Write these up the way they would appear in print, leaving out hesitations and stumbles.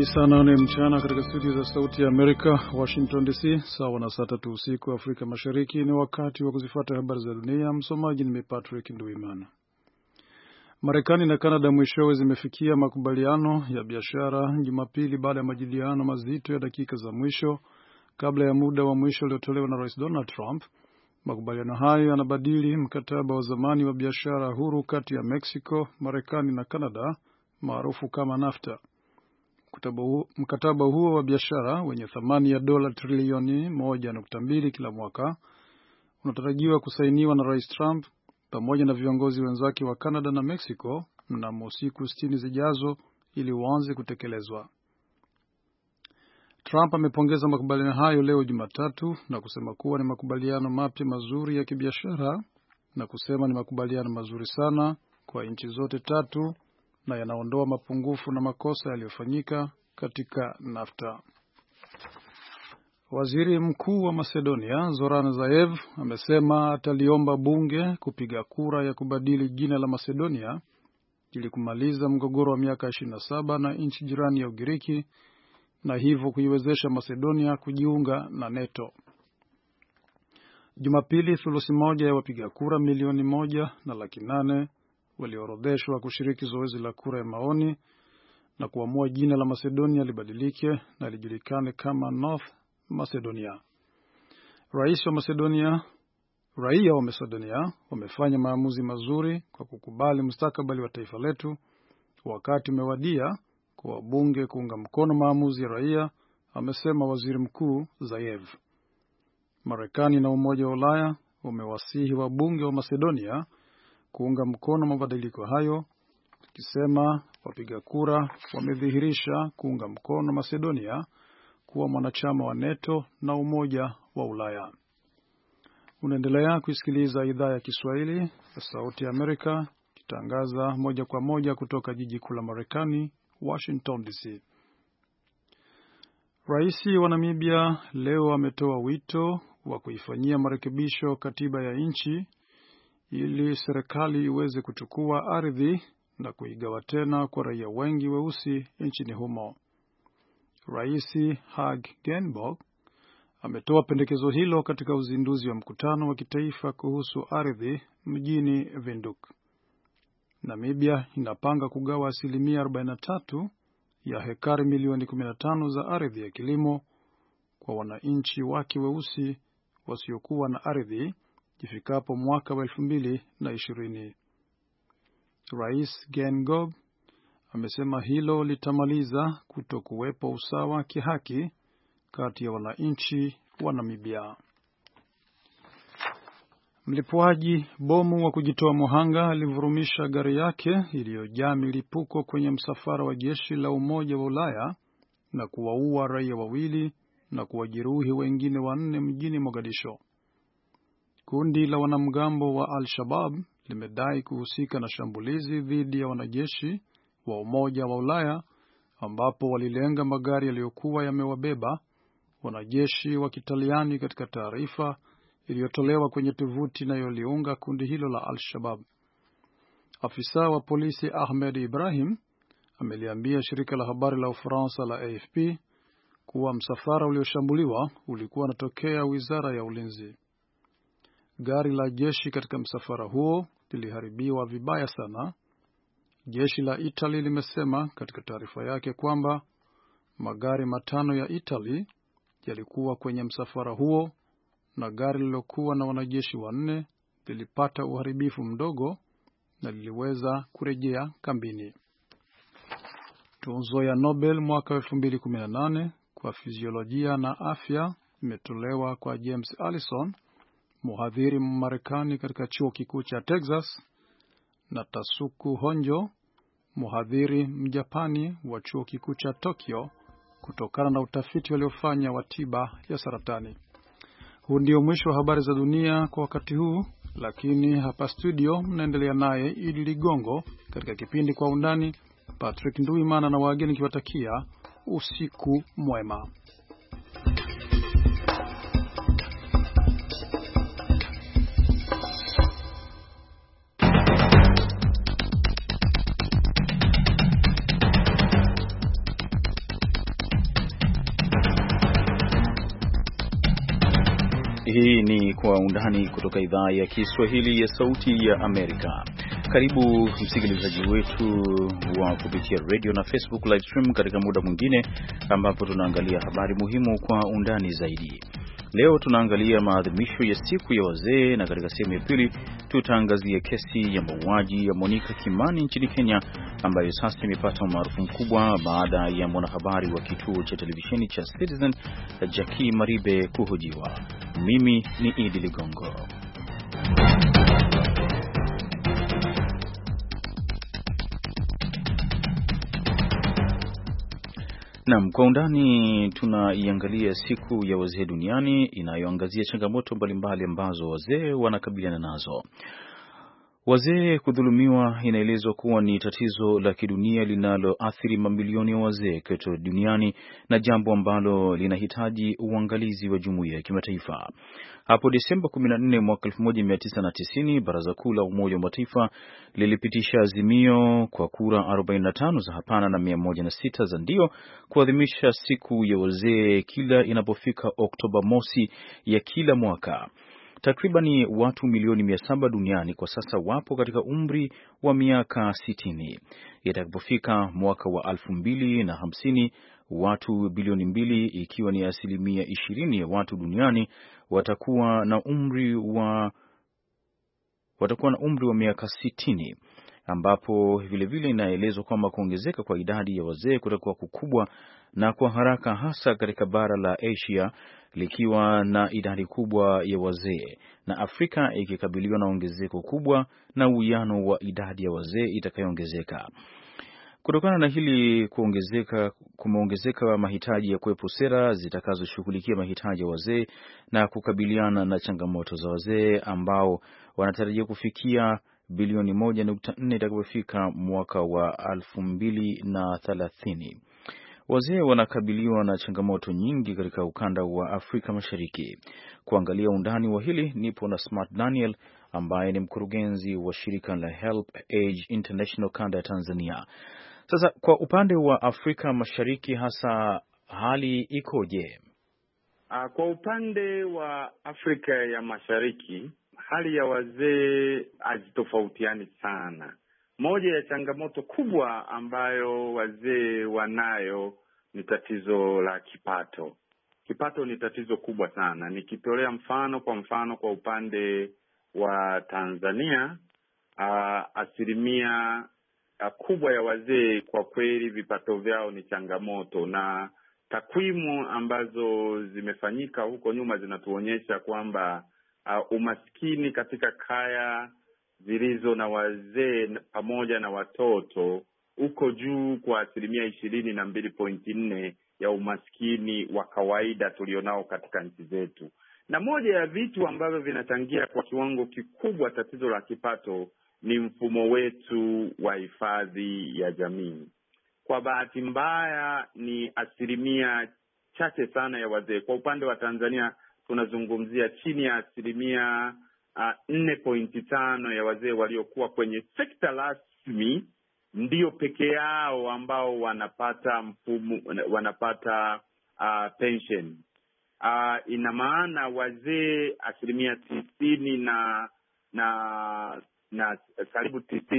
Ni saa 8 mchana katika studio za Sauti ya Amerika, Washington DC, sawa na saa 3 usiku Afrika Mashariki. Ni wakati wa kuzifuata habari za dunia. Msomaji ni Patrick Nduimana. Marekani na Kanada mwishowe zimefikia makubaliano ya biashara Jumapili baada ya majadiliano mazito ya dakika za mwisho kabla ya muda wa mwisho uliotolewa na Rais Donald Trump. Makubaliano hayo yanabadili mkataba wa zamani wa biashara huru kati ya Mexico, Marekani na Kanada maarufu kama NAFTA. Mkataba huo wa biashara wenye thamani ya dola trilioni 1.2 kila mwaka unatarajiwa kusainiwa na Rais Trump pamoja na viongozi wenzake wa Canada na Mexico mnamo siku 60 zijazo ili uanze kutekelezwa. Trump amepongeza makubaliano hayo leo Jumatatu na kusema kuwa ni makubaliano mapya mazuri ya kibiashara na kusema ni makubaliano mazuri sana kwa nchi zote tatu na yanaondoa mapungufu na makosa yaliyofanyika katika NAFTA. Waziri Mkuu wa Macedonia, Zoran Zaev, amesema ataliomba bunge kupiga kura ya kubadili jina la Macedonia ili kumaliza mgogoro wa miaka 27 na nchi jirani ya Ugiriki na hivyo kuiwezesha Macedonia kujiunga na NATO. Jumapili, thuluthi moja ya wapiga kura milioni 1.8 waliorodheshwa kushiriki zoezi la kura ya maoni na kuamua jina la Macedonia libadilike na lijulikane kama North Macedonia. Raia wa Macedonia wamefanya maamuzi mazuri kwa kukubali mustakabali wa taifa letu. Wakati umewadia kwa wabunge kuunga mkono maamuzi ya raia, amesema Waziri Mkuu Zaev. Marekani na Umoja wa Ulaya wamewasihi wabunge wa Macedonia kuunga mkono mabadiliko hayo, ikisema wapiga kura wamedhihirisha kuunga mkono Macedonia kuwa mwanachama wa NATO na Umoja wa Ulaya. Unaendelea kusikiliza idhaa ya Kiswahili ya Sauti ya Amerika, kitangaza moja kwa moja kutoka jiji kuu la Marekani, Washington DC. Rais wa Namibia leo ametoa wito wa kuifanyia marekebisho katiba ya nchi ili serikali iweze kuchukua ardhi na kuigawa tena kwa raia wengi weusi nchini humo. Rais Hage Geingob ametoa pendekezo hilo katika uzinduzi wa mkutano wa kitaifa kuhusu ardhi mjini Windhoek. Namibia inapanga kugawa 43% ya hekari milioni 15 za ardhi ya kilimo kwa wananchi wake weusi wasiokuwa na ardhi ifikapo mwaka wa 2020. Rais Geingob amesema hilo litamaliza kutokuwepo usawa kihaki kati ya wananchi wa Namibia. Mlipuaji bomu wa kujitoa muhanga alivurumisha gari yake iliyojaa milipuko kwenye msafara wa jeshi la Umoja wa Ulaya na kuwaua raia 2 na kuwajeruhi wengine 4 mjini Mogadisho. Kundi la wanamgambo wa Al-Shabaab limedai kuhusika na shambulizi dhidi ya wanajeshi wa Umoja wa Ulaya ambapo walilenga magari yaliyokuwa yamewabeba wanajeshi wa Kitaliani katika taarifa iliyotolewa kwenye tovuti inayoliunga kundi hilo la Al-Shabaab. Afisa wa polisi Ahmed Ibrahim ameliambia shirika la habari la Ufaransa la AFP kuwa msafara ulioshambuliwa ulikuwa unatokea Wizara ya Ulinzi. Gari la jeshi katika msafara huo liliharibiwa vibaya sana. Jeshi la Italy limesema katika taarifa yake kwamba magari 5 ya Italy yalikuwa kwenye msafara huo na gari lilokuwa na wanajeshi 4 lilipata uharibifu mdogo na liliweza kurejea kambini. Tuzo ya Nobel mwaka 2018 kwa fiziolojia na afya imetolewa kwa James Allison, mhadhiri Mmarekani katika chuo kikuu cha Texas, na Tasuku Honjo, mhadhiri Mjapani wa chuo kikuu cha Tokyo, kutokana na utafiti waliofanya wa tiba ya saratani. Huu ndio mwisho wa habari za dunia kwa wakati huu, lakini hapa studio mnaendelea naye Idi Ligongo katika kipindi Kwa Undani. Patrick Nduimana na wageni kiwatakia usiku mwema. ni Kwa Undani kutoka idhaa ya Kiswahili ya Sauti ya Amerika. Karibu msikilizaji wetu wa kupitia radio na Facebook live stream katika muda mwingine ambapo tunaangalia habari muhimu kwa undani zaidi. Leo tunaangalia maadhimisho ya siku ya wazee, na katika sehemu ya pili tutaangazia kesi ya mauaji ya Monica Kimani nchini Kenya ambayo sasa imepata umaarufu mkubwa baada ya mwanahabari wa kituo cha televisheni cha Citizen Jackie Maribe kuhojiwa. Mimi ni Idi Ligongo. Naam, kwa undani tunaiangalia siku ya wazee duniani inayoangazia changamoto mbalimbali ambazo wazee wanakabiliana nazo. Wazee kudhulumiwa inaelezwa kuwa ni tatizo la kidunia linaloathiri mamilioni ya wazee kote duniani na jambo ambalo linahitaji uangalizi wa jumuiya ya kimataifa. Hapo Desemba 14 mwaka 1990, Baraza Kuu la Umoja wa Mataifa lilipitisha azimio kwa kura 45 za hapana na 106 za ndio kuadhimisha siku ya wazee kila inapofika Oktoba mosi ya kila mwaka. Takribani watu milioni 700 duniani kwa sasa wapo katika umri wa miaka 60. Itakapofika mwaka wa 2050, watu bilioni 2, ikiwa ni 20% ya watu duniani, watakuwa na umri wa miaka 60, ambapo vilevile inaelezwa kwamba kuongezeka kwa idadi ya wazee kutakuwa kukubwa na kwa haraka, hasa katika bara la Asia likiwa na idadi kubwa ya wazee na Afrika ikikabiliwa na ongezeko kubwa na uwiano wa idadi ya wazee itakayoongezeka. Kutokana na hili kumeongezeka mahitaji ya kuwepo sera zitakazoshughulikia mahitaji ya wazee na kukabiliana na changamoto za wazee ambao wanatarajia kufikia bilioni 1.4 itakapofika mwaka wa 2030. Wazee wanakabiliwa na changamoto nyingi katika ukanda wa Afrika Mashariki. Kuangalia undani wa hili nipo na Smart Daniel ambaye ni mkurugenzi wa shirika la Help Age International kanda ya Tanzania. Sasa kwa upande wa Afrika Mashariki hasa hali ikoje? Kwa upande wa Afrika ya Mashariki hali ya wazee hazitofautiani sana. Moja ya changamoto kubwa ambayo wazee wanayo ni tatizo la kipato. Kipato ni tatizo kubwa sana. Nikitolea mfano kwa upande wa Tanzania, asilimia kubwa ya wazee kwa kweli vipato vyao ni changamoto, na takwimu ambazo zimefanyika huko nyuma zinatuonyesha kwamba umaskini katika kaya zilizo na wazee pamoja na watoto uko juu kwa asilimia 22.4 ya umaskini wa kawaida tulionao katika nchi zetu. Na moja ya vitu ambavyo vinachangia kwa kiwango kikubwa tatizo la kipato ni mfumo wetu wa hifadhi ya jamii. Kwa bahati mbaya ni asilimia chache sana ya wazee. Kwa upande wa Tanzania tunazungumzia chini ya asilimia 4.5 ya wazee waliokuwa kwenye sekta rasmi ndio peke yao ambao wanapata pension. Ina maana wazee asilimia 90 na karibu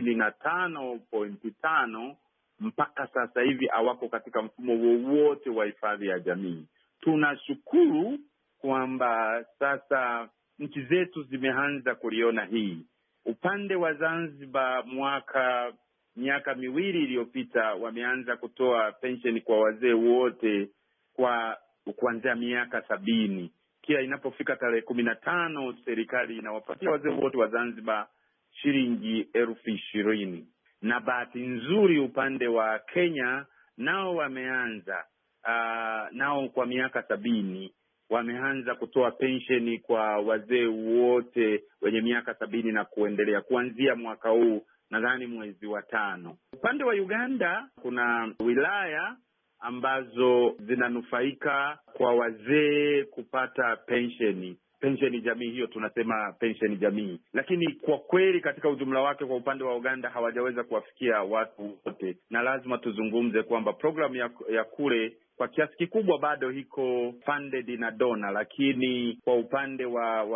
95.5 mpaka sasa hivi hawako katika mfumo wowote wa hifadhi ya jamii. Tunashukuru kwamba sasa nchi zetu zimeanza kuliona hii. Upande wa Zanzibar miaka miwili iliyopita wameanza kutoa pensheni kwa wazee wote kuanzia miaka 70. Kila inapofika tarehe 15 serikali inawapatia wazee wote wa Zanzibar shilingi 20,000. Na bahati nzuri upande wa Kenya nao wameanza nao kwa miaka 70 wameanza kutoa pensheni kwa wazee wote wenye miaka 70 na kuendelea kuanzia mwaka huu, nadhani mwezi wa 5. Upande wa Uganda kuna wilaya ambazo zinanufaika kwa wazee kupata pensheni jamii, hiyo tunasema pensheni jamii. Lakini kwa kweli katika ujumla wake kwa upande wa Uganda hawajaweza kuwafikia watu wote, na lazima tuzungumze kwamba programu ya kule kwa kiasi kikubwa bado iko funded na dona, lakini kwa upande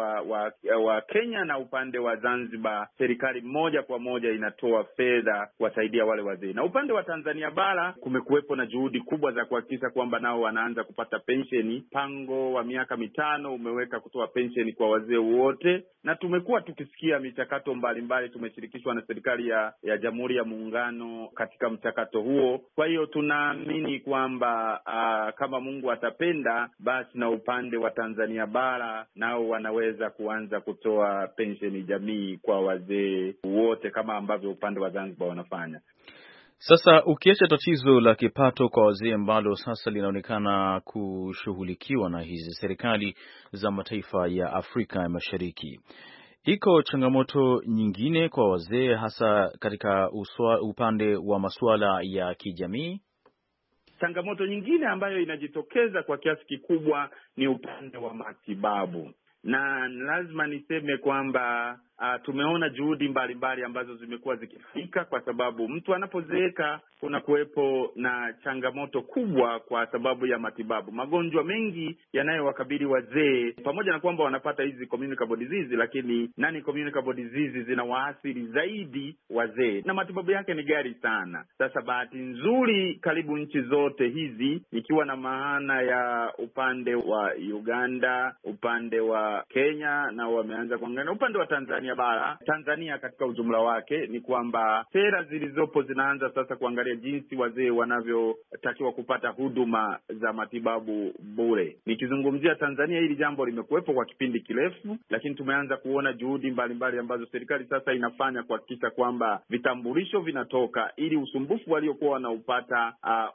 wa Kenya na upande wa Zanzibar, serikali moja kwa moja inatoa fedha kuwasaidia wale wazee. Na upande wa Tanzania bara kumekuwepo na juhudi kubwa za kuhakikisha kwamba nao wanaanza kupata pensheni. Mpango wa miaka 5 umeweka kutoa pensheni kwa wazee wote, na tumekuwa tukisikia michakato mbalimbali. Tumeshirikishwa na serikali ya Jamhuri ya Muungano katika mchakato huo. Kwa hiyo tunaamini kwamba kama Mungu atapenda, basi na upande wa Tanzania bara nao wanaweza kuanza kutoa pensheni jamii kwa wazee wote kama ambavyo upande wa Zanzibar wanafanya. Sasa ukiacha tatizo la kipato kwa wazee ambalo sasa linaonekana kushughulikiwa na hizi serikali za mataifa ya Afrika ya Mashariki, iko changamoto nyingine kwa wazee hasa katika upande wa masuala ya kijamii? Changamoto nyingine ambayo inajitokeza kwa kiasi kikubwa ni upande wa matibabu, na lazima niseme kwamba tumeona juhudi mbalimbali ambazo zimekuwa zikifanyika, kwa sababu mtu anapozeeka kuna kuwepo na changamoto kubwa kwa sababu ya matibabu. Magonjwa mengi yanayowakabili wazee, pamoja na kwamba wanapata hizi communicable disease, lakini non communicable disease zinawaathiri zaidi wazee na matibabu yake ni ghali sana. Sasa bahati nzuri, karibu nchi zote hizi, ikiwa na maana ya upande wa Uganda, upande wa Kenya, na wameanza kuangalia upande wa Tanzania katika ujumla wake, ni kwamba sera zilizopo zinaanza sasa kuangalia jinsi wazee wanavyotakiwa kupata huduma za matibabu bure. Nikizungumzia Tanzania, hili jambo limekuwepo kwa kipindi kirefu, lakini tumeanza kuona juhudi mbalimbali ambazo serikali sasa inafanya kuhakikisha kwamba vitambulisho vinatoka ili usumbufu waliokuwa wanaupata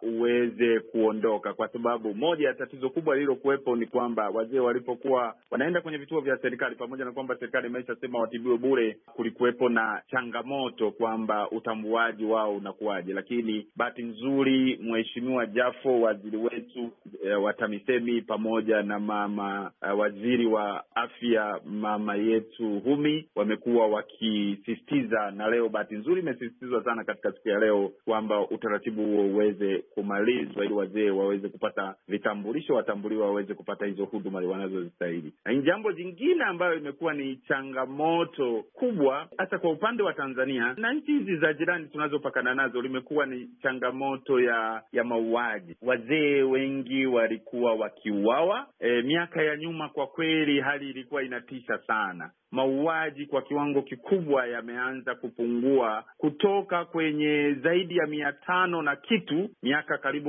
uweze kuondoka, kwa sababu moja ya tatizo kubwa lililokuwepo ni kwamba wazee walipokuwa wanaenda kwenye vituo vya serikali, pamoja na kwamba serikali imeshasema watibiwe bure, kulikuwepo na changamoto kwamba utambuaji wao unakuwaje. Lakini bahati nzuri, Mheshimiwa Jafo, waziri wetu wa TAMISEMI, pamoja na mama waziri wa afya, mama yetu Humi, wamekuwa wakisisitiza, na leo bahati nzuri imesisitizwa sana katika siku ya leo, kwamba utaratibu huo uweze kumalizwa ili wazee waweze kupata vitambulisho, watambuliwa, waweze kupata hizo huduma wanazozistahili. Na jambo jingine ambayo imekuwa ni changamoto kubwa hata kwa upande wa Tanzania na nchi hizi za jirani tunazopakana nazo, limekuwa ni changamoto ya mauaji. Wazee wengi walikuwa wakiuawa. Miaka ya nyuma kwa kweli hali ilikuwa inatisha sana. Mauaji kwa kiwango kikubwa yameanza kupungua kutoka kwenye zaidi ya 500 na kitu miaka karibu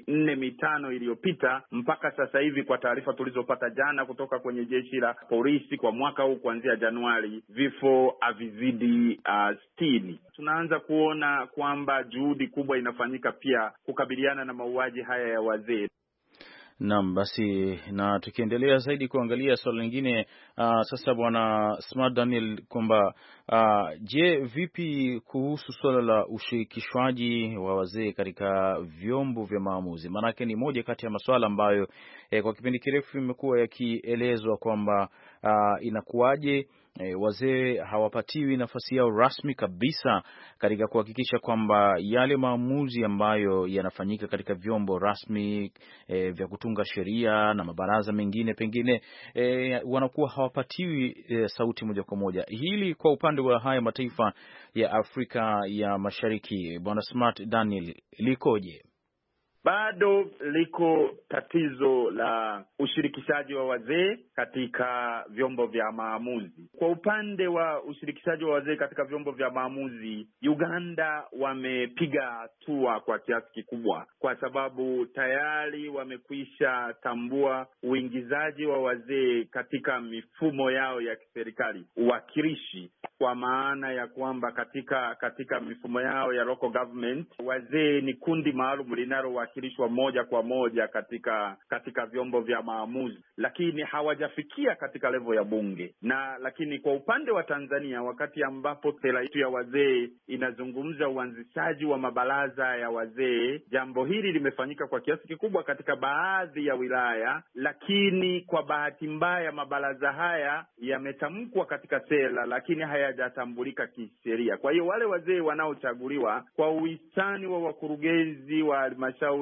4-5 iliyopita mpaka sasa hivi, kwa taarifa tulizopata jana kutoka kwenye jeshi la polisi, kwa mwaka huu kuanzia Januari vifo havizidi 60. Tunaanza kuona kwamba juhudi kubwa inafanyika pia kukabiliana na mauaji haya ya wazee. Naam, basi na tukiendelea zaidi kuangalia swala lingine sasa, Bwana Smart Daniel, kwamba je, vipi kuhusu swala la ushirikishwaji wa wazee katika vyombo vya maamuzi? Maanake ni moja kati ya masuala ambayo kwa kipindi kirefu imekuwa yakielezwa kwamba inakuwaje wazee hawapatiwi nafasi yao rasmi kabisa katika kuhakikisha kwamba yale maamuzi ambayo yanafanyika katika vyombo rasmi vya kutunga sheria na mabaraza mengine pengine wanakuwa hawapatiwi sauti moja kwa moja. Hili kwa upande wa haya mataifa ya Afrika ya Mashariki, Bwana Smart Daniel, likoje? Bado liko tatizo la ushirikishaji wa wazee katika vyombo vya maamuzi. Kwa upande wa ushirikishaji wa wazee katika vyombo vya maamuzi, Uganda wamepiga hatua kwa kiasi kikubwa, kwa sababu tayari wamekwisha tambua uingizaji wa wazee katika mifumo yao ya kiserikali, uwakilishi, kwa maana ya kwamba katika mifumo yao ya local government, wazee ni kundi maalum linalowakilishwa moja kwa moja katika vyombo vya maamuzi, lakini hawajafikia katika level ya bunge. Lakini kwa upande wa Tanzania, wakati ambapo sera yetu ya wazee inazungumza uanzishaji wa mabaraza ya wazee, jambo hili limefanyika kwa kiasi kikubwa katika baadhi ya wilaya, lakini kwa bahati mbaya mabaraza haya yametamkwa katika sera, lakini hayajatambulika kisheria. Kwa hiyo wale wazee wanaochaguliwa kwa uhisani wa wakurugenzi wa halmashauri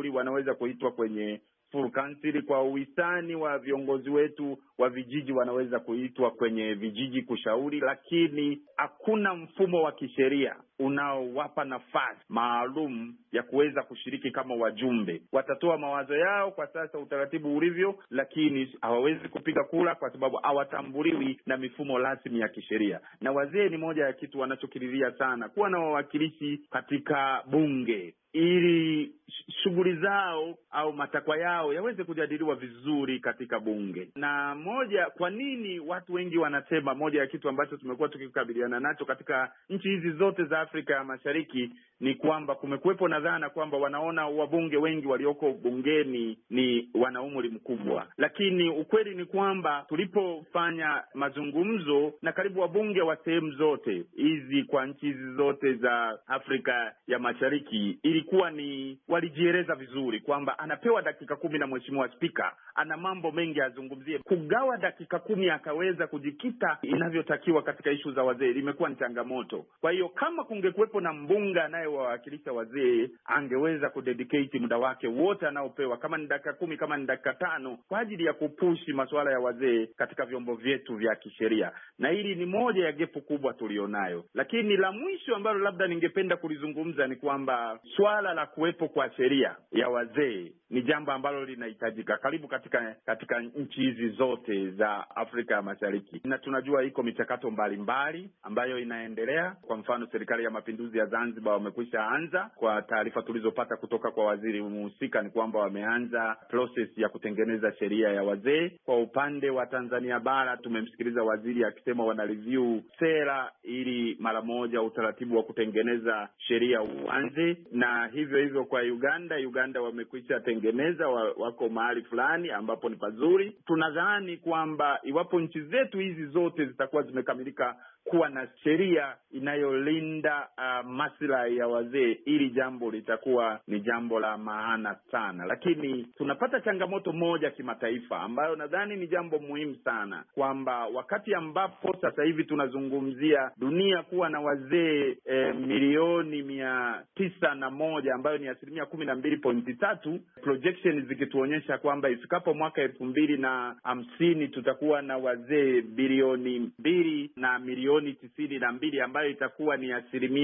kushauri wanaweza kuitwa kwenye full council. Kwa uhisani wa viongozi wetu wa vijiji wanaweza kuitwa kwenye vijiji kushauri, lakini hakuna mfumo wa kisheria unaowapa nafasi maalum ya kuweza kushiriki kama wajumbe. Watatoa mawazo yao kwa sasa utaratibu ulivyo, lakini hawawezi kupiga kura kwa sababu hawatambuliwi na mifumo rasmi ya kisheria. Na wazee ni moja ya kitu wanachokililia sana, kuwa na wawakilishi katika bunge ili shughuli zao au matakwa yao yaweze kujadiliwa vizuri katika bunge. Na kwa nini watu wengi wanasema, moja ya kitu ambacho tumekuwa tukikabiliana nacho katika nchi hizi zote za Afrika ya Mashariki ni kwamba kumekuwepo na dhana kwamba wanaona wabunge wengi walioko bungeni ni wana umri mkubwa, lakini ukweli ni kwamba tulipofanya mazungumzo na karibu wabunge wa sehemu zote hizi kwa nchi hizi zote za Afrika ya Mashariki, ilikuwa ni walijieleza vizuri kwamba anapewa dakika 10 na mheshimiwa spika, ana mambo mengi azungumzie. Kugawa dakika 10 akaweza kujikita inavyotakiwa katika ishu za wazee imekuwa ni changamoto. Kwa hiyo kama kungekuwepo na mbunge anayewawakilisha wazee, angeweza kudedicate muda wake wote anaopewa, kama ni dakika 10, kama ni dakika 5, kwa ajili ya kupushi masuala ya wazee katika vyombo vyetu vya kisheria. Na hili ni moja ya gepu kubwa tulionayo. Lakini la mwisho ambalo labda ningependa kulizungumza ni kwamba swala la kuwepo kwa sheria ya wazee ni jambo ambalo linahitajika karibu katika nchi hizi zote za Afrika ya Mashariki. Na tunajua iko michakato mbalimbali ambayo inaendelea. Kwa mfano, serikali ya mapinduzi ya Zanzibar wamekwisha anza. Kwa taarifa tulizopata kutoka kwa waziri mhusika ni kwamba wameanza process ya kutengeneza sheria ya wazee. Kwa upande wa Tanzania bara tumemsikiliza waziri akisema wana review sera ili mara moja utaratibu wa kutengeneza sheria uanze. Na hivyo kwa Uganda wamekwisha tengeneza, wako mahali fulani ambapo ni pazuri. Tunadhani kwamba iwapo nchi zetu hizi zote zitakuwa zimekamilika kuwa na sheria inayolinda maslahi ya wazee, ili jambo litakuwa ni jambo la maana sana. Lakini tunapata changamoto moja kimataifa ambayo nadhani ni jambo muhimu sana, kwamba wakati ambapo sasa hivi tunazungumzia dunia kuwa na wazee milioni 901 ambayo ni 12.3, projection zikituonyesha kwamba ifikapo mwaka 2050 tutakuwa na wazee bilioni 2 na milioni 92, ambayo itakuwa ni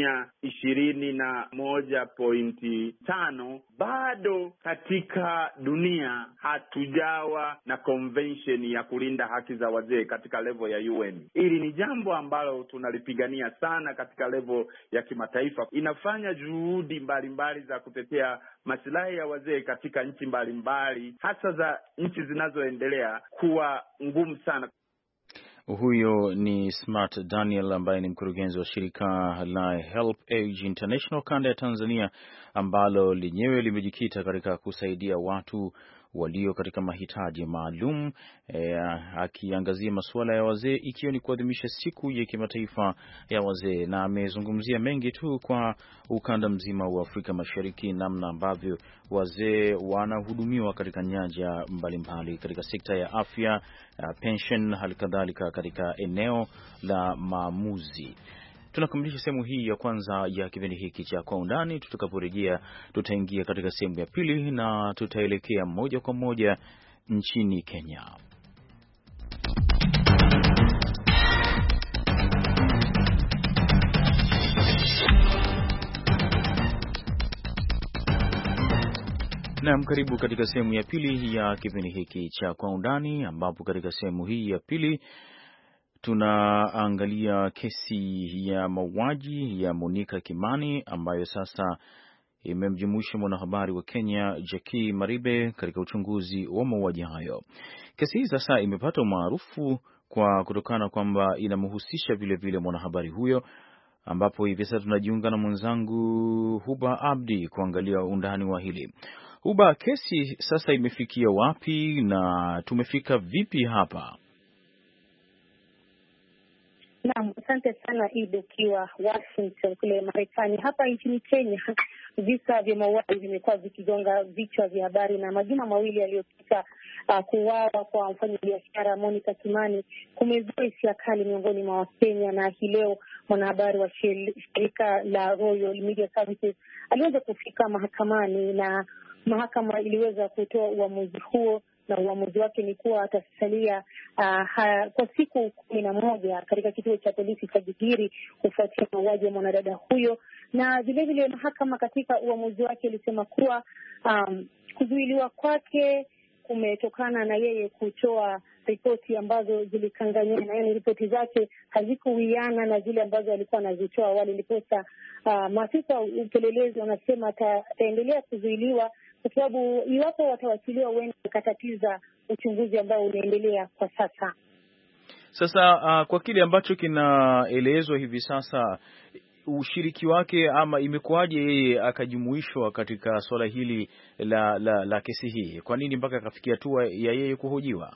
21.5. Bado katika dunia hatujawa na convention ya kulinda haki za wazee katika level ya UN. Hili ni jambo ambalo tunalipigania sana katika level ya kimataifa. Inafanya juhudi mbalimbali za kutetea maslahi ya wazee katika nchi mbalimbali, hasa za nchi zinazoendelea, kuwa ngumu sana. Huyo ni Smart Daniel ambaye ni mkurugenzi wa shirika la Help Age International kanda ya Tanzania, ambalo lenyewe limejikita katika kusaidia watu walio katika mahitaji maalum, akiangazia masuala ya wazee, ikiwa ni kuadhimisha siku ya kimataifa ya wazee. Na amezungumzia mengi tu kwa ukanda mzima wa Afrika Mashariki, namna ambavyo wazee wanahudumiwa katika nyanja mbalimbali, katika sekta ya afya, pension, halikadhalika katika eneo la maamuzi. Tunakamilisha sehemu hii ya kwanza ya kipindi hiki cha Kwa Undani. Tutakaporejea tutaingia katika sehemu ya pili na tutaelekea moja kwa moja nchini Kenya. Naam, karibu katika sehemu ya pili ya kipindi hiki cha Kwa Undani, ambapo katika sehemu hii ya pili tunaangalia kesi ya mauaji ya Monica Kimani ambayo sasa imemjumuisha mwanahabari wa Kenya Jackie Maribe katika uchunguzi wa mauaji hayo. Kesi hii sasa imepata umaarufu kwa kutokana kwamba inamhusisha vile mwanahabari huyo, ambapo hivi sasa tunajiunga na mwenzangu Huba Abdi kuangalia undani wa hili. Huba, kesi sasa imefikia wapi na tumefika vipi hapa? Naam, asante sana Idi, ukiwa Washington kule Marekani. Hapa nchini Kenya, visa vya mauaji vimekuwa vikigonga vichwa vya habari, na majuma mawili yaliyopita kuuawa kwa mfanyabiashara Monica Kimani kumezua hisia kali miongoni mwa Wakenya. Na hii leo mwanahabari wa shirika la Royal Media Services aliweza kufika mahakamani, na mahakama iliweza kutoa uamuzi huo, na uamuzi wake ni kuwa atasalia kwa siku 11 katika kituo cha polisi cha Gigiri kufuatia mauaji ya mwanadada huyo. Na vilevile mahakama katika uamuzi wake ilisema kuwa kuzuiliwa kwake kumetokana na yeye kutoa ripoti ambazo zilikanganyana, yaani ripoti zake hazikuwiana na zile ambazo alikuwa anazitoa awali. Ndiposa maafisa upelelezi wanasema ataendelea kuzuiliwa kwa sababu iwapo watawachiliwa huenda ikatatiza uchunguzi ambao unaendelea kwa sasa. Sasa kwa kile ambacho kinaelezwa hivi sasa, ushiriki wake ama imekuwaje yeye akajumuishwa katika swala hili la kesi hii? Kwa nini mpaka akafikia hatua ya yeye kuhojiwa?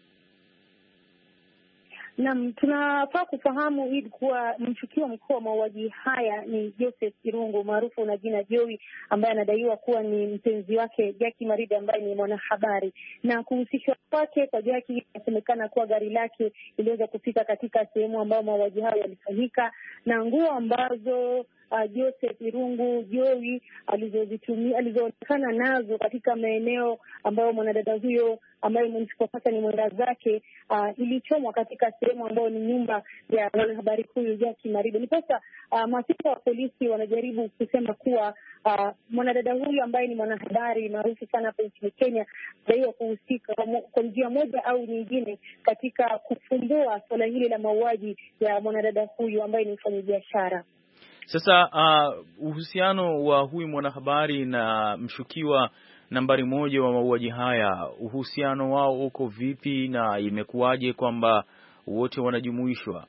Naam, tunafaa kufahamu hili kuwa mshukiwa mkuu wa mauaji haya ni Joseph Irungu maarufu na jina Joey, ambaye anadaiwa kuwa ni mpenzi wake Jackie Maribe ambaye ni mwanahabari. Na kuhusishwa kwake kwa Jackie inasemekana kuwa gari lake iliweza kufika katika sehemu ambayo mauaji hayo yalifanyika, na nguo ambazo Joseph Irungu Joey alizoonekana nazo katika maeneo ambayo mwanadada huyo ambaye sasa ni mwenda zake ilichomwa katika sehemu ambayo ni nyumba ya mwanahabari huyu Jackie Maribe. Ni sasa maafisa wa polisi wanajaribu kusema kuwa mwanadada huyu ambaye ni mwanahabari maarufu sana hapa nchini Kenya daiwa kuhusika kwa njia moja au nyingine katika kufumbua swala hili la mauaji ya mwanadada huyu ambaye ni mfanyabiashara. Sasa uhusiano wa huyu mwanahabari na mshukiwa nambari 1 wa mauaji haya, uhusiano wao uko vipi na imekuwaje kwamba wote wanajumuishwa?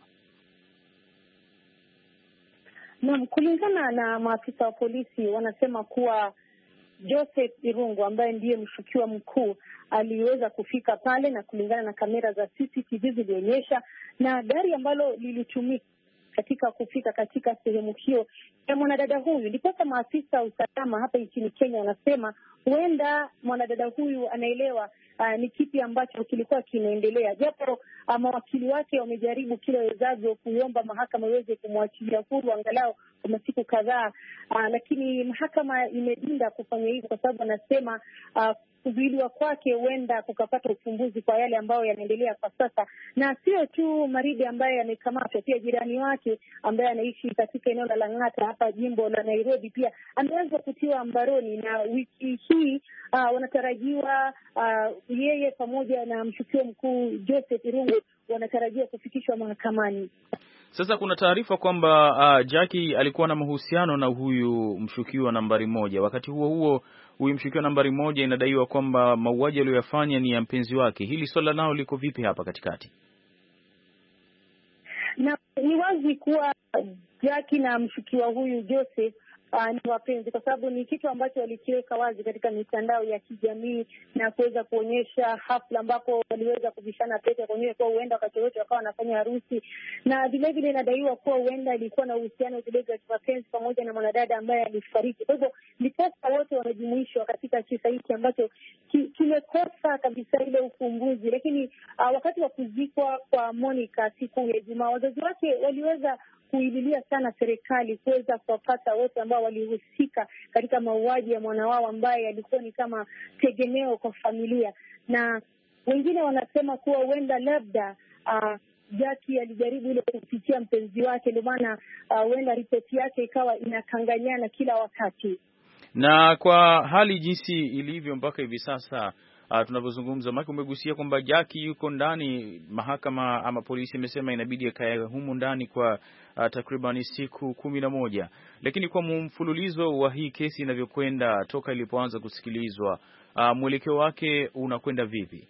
Naam, kulingana na maafisa wa polisi wanasema kuwa Joseph Irungu ambaye ndiye mshukiwa mkuu aliweza kufika pale, na kulingana na kamera za CCTV zilionyesha, na gari ambalo lilitumika katika kufika katika sehemu hiyo ya mwanadada huyu. Ndiposa maafisa usalama hapa nchini Kenya wanasema huenda mwanadada huyu anaelewa ni kipi ambacho kilikuwa kinaendelea, japo mawakili wake wamejaribu kila wezavyo kuomba mahakama iweze kumwachilia huru angalau kwa siku kadhaa, lakini mahakama imedinda kufanya hivyo kwa sababu anasema kuzuiliwa kwake huenda kukapata ufumbuzi kwa yale ambayo yanaendelea kwa sasa. Na sio tu Maribe ambaye amekamatwa, pia jirani wake ambaye anaishi katika eneo la Lang'ata hapa jimbo la Nairobi pia ameweza kutiwa mbaroni, na wiki hii wanatarajiwa yeye pamoja na mshukiwa mkuu Joseph Irungu wanatarajiwa kufikishwa mahakamani. Sasa kuna taarifa kwamba Jackie alikuwa na mahusiano na huyu mshukiwa nambari 1. Wakati huo huo huyu mshukiwa nambari 1 inadaiwa kwamba mauaji aliyoyafanya ni ya mpenzi wake. Hili swala nao liko vipi hapa katikati? Na ni wazi kuwa Jackie na mshukiwa huyu Joseph ni wapenzi, kwa sababu ni kitu ambacho walikiweka wazi katika mitandao ya kijamii na kuweza kuonyesha hafla ambapo waliweza kuvishana pete kuonyesha kuwa huenda wakati wote wakawa wanafanya harusi, na vile vile inadaiwa kuwa huenda ilikuwa na uhusiano zile za kimapenzi pamoja na mwanadada ambaye alifariki. Kwa hivyo ndiposa wote wanajumuishwa katika kisa hiki ambacho kimekosa kabisa ile ufumbuzi. Lakini wakati wa kuzikwa kwa Monica siku ya Ijumaa, wazazi wake waliweza kuililia sana serikali kuweza kuwapata wote ambao walihusika katika mauaji ya mwana wao ambaye alikuwa ni kama tegemeo kwa familia. Na wengine wanasema kuwa huenda labda Jackie alijaribu ile kupitia mpenzi wake, ndio maana huenda ripoti yake ikawa inakanganyana kila wakati. Na kwa hali jinsi ilivyo mpaka hivi sasa tunavyozungumza, maana umegusia kwamba Jackie yuko ndani, mahakama ama polisi imesema inabidi akae humu ndani kwa takriban siku 11. Lakini kwa mfululizo wa hii kesi inavyokwenda toka ilipoanza kusikilizwa, mwelekeo wake unakwenda vipi?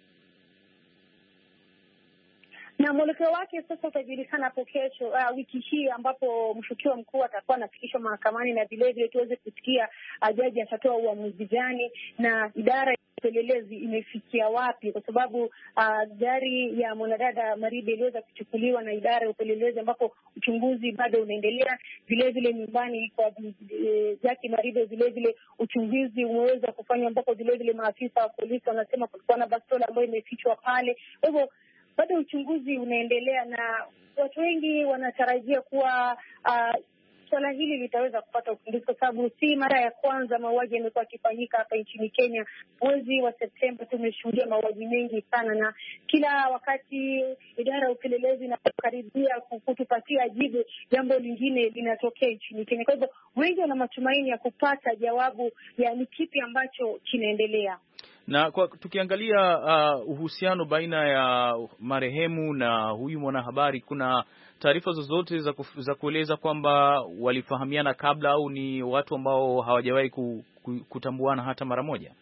Na mwelekeo wake sasa utajulikana hapo kesho, wiki hii ambapo mshukiwa mkuu atakuwa anafikishwa mahakamani, na vile vile tuweze kusikia jaji atatoa uamuzi gani na idara ya upelelezi imefikia wapi, kwa sababu gari ya mwanadada Maribe iliweza kuchukuliwa na idara ya upelelezi ambapo uchunguzi bado unaendelea. Vile vile nyumbani kwa Jackie Maribe vile vile uchunguzi umeweza kufanywa, ambapo vile vile maafisa wa polisi wanasema kulikuwa na bastola ambayo imefichwa pale. Kwa hivyo bado uchunguzi unaendelea na watu wengi wanatarajia kuwa swala hili litaweza kupata ufumbuzi, kwa sababu si mara ya kwanza mauaji yamekuwa yakifanyika hapa nchini Kenya. Mwezi wa Septemba tumeshuhudia mauaji mengi sana, na kila wakati idara ya upelelezi inakaribia kutupatia jibu, jambo lingine linatokea nchini Kenya. Kwa hivyo wengi wana matumaini ya kupata jawabu ya ni kipi ambacho kinaendelea. Na tukiangalia uhusiano baina ya marehemu na huyu mwanahabari, kuna taarifa zozote za kueleza kwamba walifahamiana kabla au ni watu ambao hawajawahi kutambuana hata mara moja?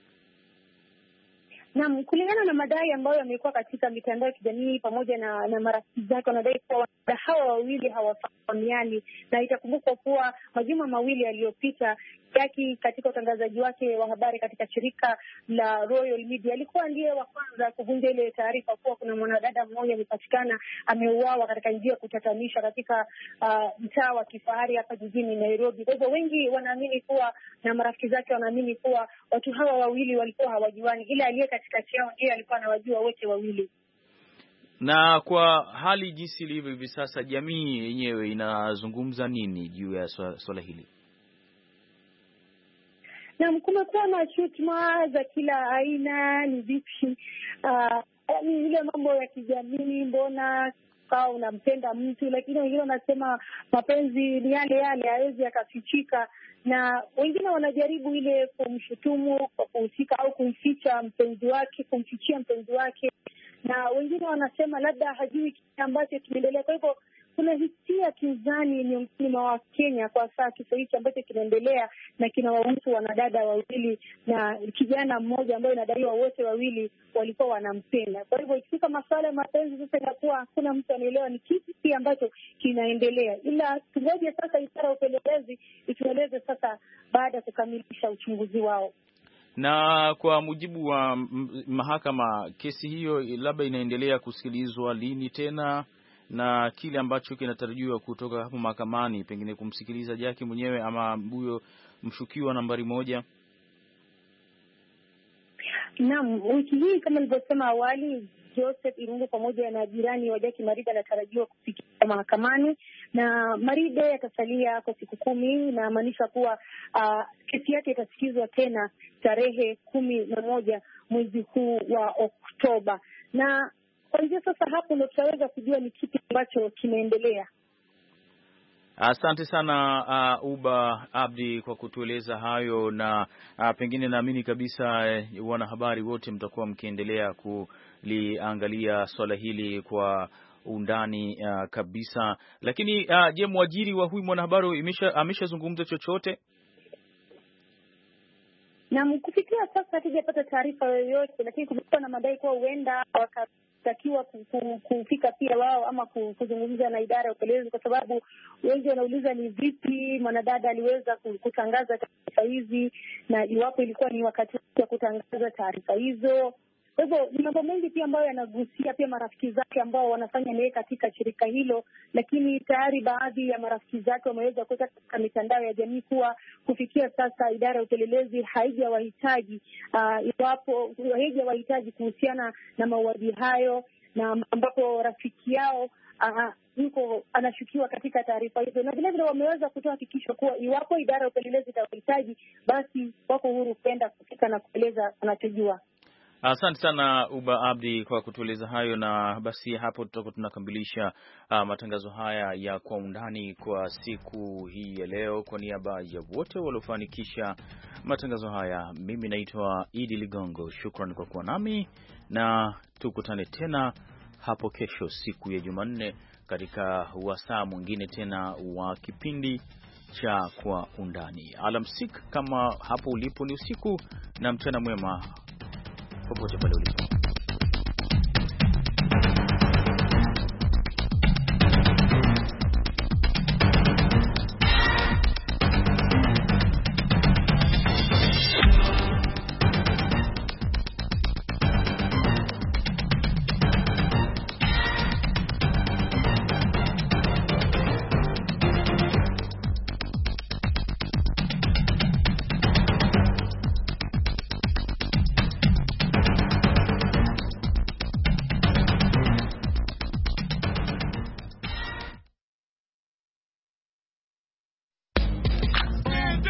Naam, kulingana na madai ambayo yamekuwa katika mitandao ya kijamii pamoja na marafiki zake, wanadai kuwa hawa wawili hawafahamiani, na itakumbukwa kuwa majuma mawili yaliyopita Jackie katika utangazaji wake wa habari katika shirika la Royal Media alikuwa ndiye wa kwanza kuvunja ile taarifa kuwa kuna mwanadada mmoja amepatikana ameuawa katika njia ya kutatanisha katika mtaa wa kifahari hapa jijini Nairobi. Kwa hivyo wengi wanaamini kuwa, na marafiki zake wanaamini kuwa watu hawa wawili walikuwa hawajuani, ila aliye katikati yao ndiye alikuwa anawajua wote wawili. Na kwa hali jinsi ilivyo hivi sasa, jamii yenyewe inazungumza nini juu ya swala hili? Na kumekuwa na shutuma za kila aina. Ni vipi ile mambo ya kijamii, mbona kama unampenda mtu, lakini wengine wanasema mapenzi ni yale yale, hawezi akafichika, na wengine wanajaribu ile kumshutumu kwa kuhusika au kumficha mpenzi wake, kumfichia mpenzi wake, na wengine wanasema labda hajui kile ambacho kinaendelea. Kwa hivyo kuna hisia kinzani miongoni mwa Wakenya kwa saa kisa hichi ambacho kinaendelea, na kinawahusu wanadada wawili na kijana mmoja ambaye inadaiwa wote wawili walikuwa wanampenda. Kwa hivyo ikifika masuala ya mapenzi sasa inakuwa hakuna mtu anaelewa ni kipi ambacho kinaendelea, ila tungoje sasa idara ya upelelezi itueleze sasa baada ya kukamilisha uchunguzi wao. Na kwa mujibu wa mahakama, kesi hiyo labda inaendelea kusikilizwa lini tena, na kile ambacho kinatarajiwa kutoka hapo mahakamani, pengine kumsikiliza Jackie mwenyewe ama huyo mshukiwa nambari 1? Naam, wiki hii kama nilivyosema awali, Joseph Irungu pamoja na jirani wa Jackie Maribe anatarajiwa kufikishwa mahakamani, na Maribe atasalia kwa siku 10, na maanisha kuwa kesi yake itasikizwa tena tarehe 11 mwezi huu wa Oktoba, na kuanzia sasa hapo ndio tutaweza kujua ni kipi ambacho kinaendelea. Asante sana Uba Abdi kwa kutueleza hayo, na pengine naamini kabisa wanahabari wote mtakuwa mkiendelea kuliangalia swala hili kwa undani kabisa. Lakini je, mwajiri wa huyu mwanahabari ameshazungumza chochote? Na kufikia sasa hatujapata taarifa yoyote, lakini kumekuwa na madai kuwa huenda wakatakiwa kufika pia wao ama kuzungumza na idara ya upelelezi, kwa sababu wengi wanauliza ni vipi mwanadada aliweza kutangaza taarifa hizi, na iwapo ilikuwa ni wakati wa kutangaza taarifa hizo. Kwa hivyo ni mambo mengi pia ambayo yanagusia pia marafiki zake ambao wanafanya naye katika shirika hilo, lakini tayari baadhi ya marafiki zake wameweza kuweka katika mitandao ya jamii kuwa kufikia sasa idara ya upelelezi haijawahitaji kuhusiana na mauaji hayo, na ambapo rafiki yao yuko anashukiwa katika taarifa hizo, na vile vile wameweza kutoa hakikisho kuwa iwapo idara ya upelelezi itawahitaji, basi wako huru kwenda kufika na kueleza wanachojua. Asante sana Uba Abdi kwa kutueleza hayo, na basi hapo tutakuwa tunakamilisha matangazo haya ya Kwa Undani kwa siku hii ya leo. Kwa niaba ya wote waliofanikisha matangazo haya, mimi naitwa Idi Ligongo. Shukrani kwa kuwa nami, na tukutane tena hapo kesho siku ya Jumanne katika wasaa mwingine tena wa kipindi cha Kwa Undani. Alamsik kama hapo ulipo ni usiku, na mchana mwema popote pale ulipo.